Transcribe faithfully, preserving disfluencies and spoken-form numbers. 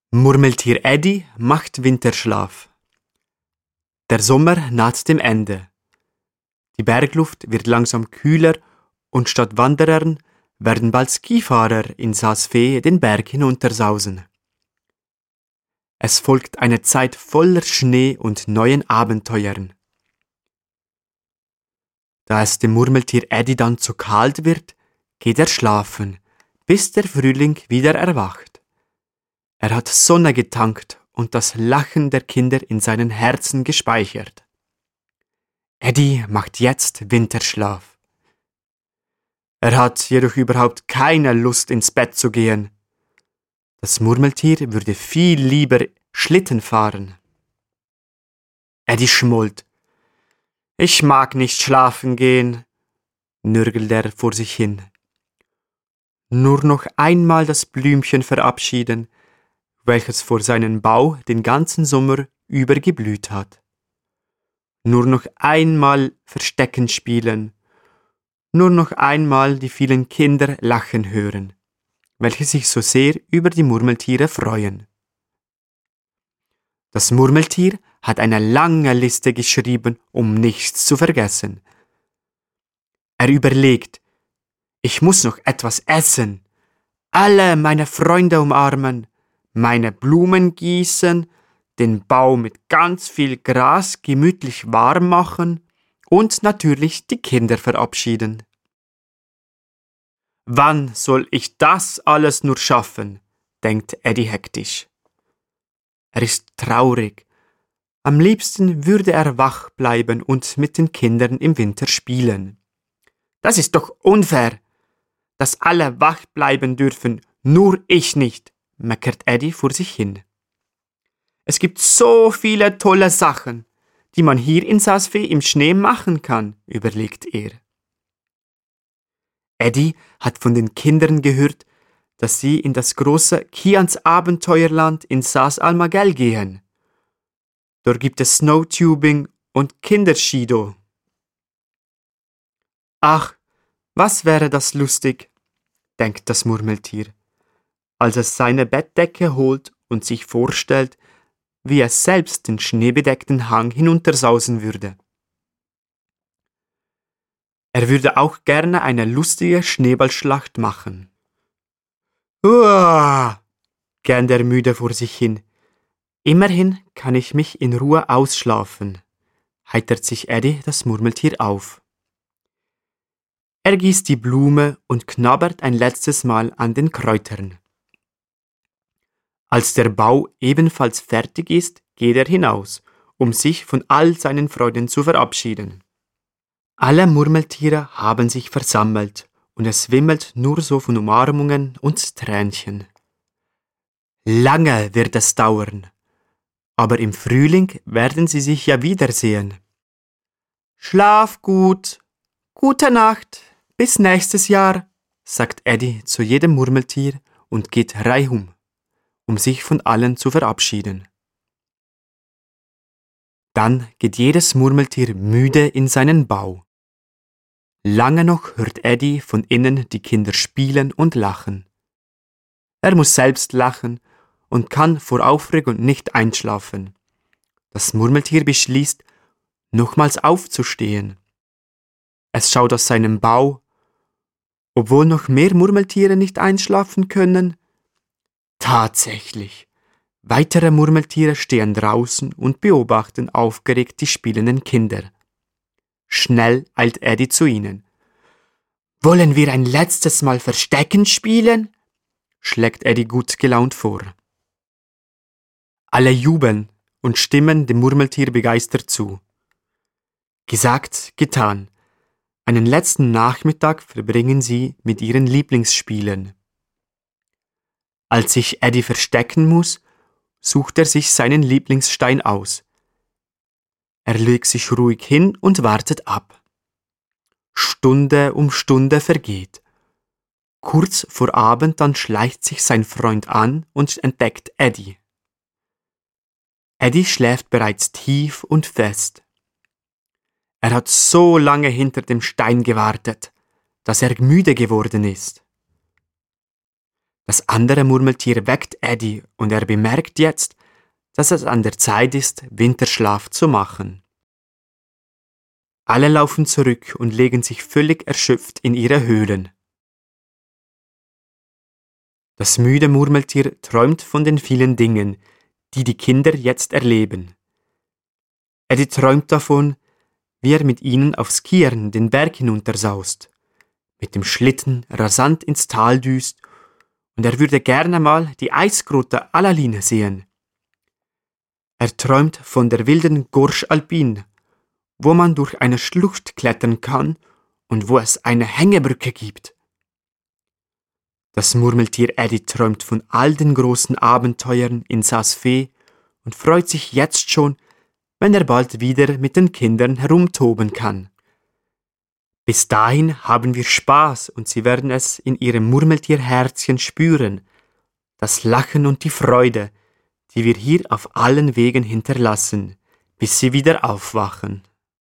Murmeltier Eddie macht Winterschlaf. Der Sommer naht dem Ende. Die Bergluft wird langsam kühler und statt Wanderern werden bald Skifahrer in Saas Fee den Berg hinuntersausen. Es folgt eine Zeit voller Schnee und neuen Abenteuern. Da es dem Murmeltier Eddie dann zu kalt wird, geht er schlafen, bis der Frühling wieder erwacht. Er hat Sonne getankt und das Lachen der Kinder in seinen Herzen gespeichert. Eddie macht jetzt Winterschlaf. Er hat jedoch überhaupt keine Lust, ins Bett zu gehen. Das Murmeltier würde viel lieber Schlitten fahren. Eddie schmollt. Ich mag nicht schlafen gehen, nörgelt er vor sich hin. Nur noch einmal das Blümchen verabschieden, welches vor seinem Bau den ganzen Sommer über geblüht hat. Nur noch einmal Verstecken spielen, nur noch einmal die vielen Kinder lachen hören, welche sich so sehr über die Murmeltiere freuen. Das Murmeltier hat eine lange Liste geschrieben, um nichts zu vergessen. Er überlegt, ich muss noch etwas essen, alle meine Freunde umarmen, meine Blumen gießen, den Bau mit ganz viel Gras gemütlich warm machen und natürlich die Kinder verabschieden. Wann soll ich das alles nur schaffen, denkt Eddie hektisch. Er ist traurig. Am liebsten würde er wach bleiben und mit den Kindern im Winter spielen. Das ist doch unfair, dass alle wach bleiben dürfen, nur ich nicht, meckert Eddie vor sich hin. Es gibt so viele tolle Sachen, die man hier in Saas Fee im Schnee machen kann, überlegt er. Eddie hat von den Kindern gehört, dass sie in das große Kians Abenteuerland in Saas Almagell gehen. Dort gibt es Snowtubing und Kinderschido. Ach, was wäre das lustig, denkt das Murmeltier, als es seine Bettdecke holt und sich vorstellt, wie es selbst den schneebedeckten Hang hinuntersausen würde. Er würde auch gerne eine lustige Schneeballschlacht machen. Uah, gähnt er müde vor sich hin. Immerhin kann ich mich in Ruhe ausschlafen, heitert sich Eddie das Murmeltier auf. Er gießt die Blume und knabbert ein letztes Mal an den Kräutern. Als der Bau ebenfalls fertig ist, geht er hinaus, um sich von all seinen Freunden zu verabschieden. Alle Murmeltiere haben sich versammelt und es wimmelt nur so von Umarmungen und Tränchen. Lange wird es dauern, aber im Frühling werden sie sich ja wiedersehen. Schlaf gut, gute Nacht, bis nächstes Jahr, sagt Eddie zu jedem Murmeltier und geht reihum, um sich von allen zu verabschieden. Dann geht jedes Murmeltier müde in seinen Bau. Lange noch hört Eddie von innen die Kinder spielen und lachen. Er muss selbst lachen und kann vor Aufregung nicht einschlafen. Das Murmeltier beschließt, nochmals aufzustehen. Es schaut aus seinem Bau, obwohl noch mehr Murmeltiere nicht einschlafen können. Tatsächlich, weitere Murmeltiere stehen draußen und beobachten aufgeregt die spielenden Kinder. Schnell eilt Eddie zu ihnen. Wollen wir ein letztes Mal Verstecken spielen? Schlägt Eddie gut gelaunt vor. Alle jubeln und stimmen dem Murmeltier begeistert zu. Gesagt, getan. Einen letzten Nachmittag verbringen sie mit ihren Lieblingsspielen. Als sich Eddie verstecken muss, sucht er sich seinen Lieblingsstein aus. Er legt sich ruhig hin und wartet ab. Stunde um Stunde vergeht. Kurz vor Abend dann schleicht sich sein Freund an und entdeckt Eddie. Eddie schläft bereits tief und fest. Er hat so lange hinter dem Stein gewartet, dass er müde geworden ist. Das andere Murmeltier weckt Eddie und er bemerkt jetzt, dass es an der Zeit ist, Winterschlaf zu machen. Alle laufen zurück und legen sich völlig erschöpft in ihre Höhlen. Das müde Murmeltier träumt von den vielen Dingen, die die Kinder jetzt erleben. Eddie träumt davon, wie er mit ihnen auf Skiern den Berg hinuntersaust, mit dem Schlitten rasant ins Tal düst, und er würde gerne mal die Eisgrotte Alaline sehen. Er träumt von der wilden Gorge Alpine, wo man durch eine Schlucht klettern kann und wo es eine Hängebrücke gibt. Das Murmeltier Eddie träumt von all den großen Abenteuern in Saas Fee und freut sich jetzt schon, wenn er bald wieder mit den Kindern herumtoben kann. Bis dahin haben wir Spaß und sie werden es in ihrem Murmeltierherzchen spüren, das Lachen und die Freude, die wir hier auf allen Wegen hinterlassen, bis sie wieder aufwachen.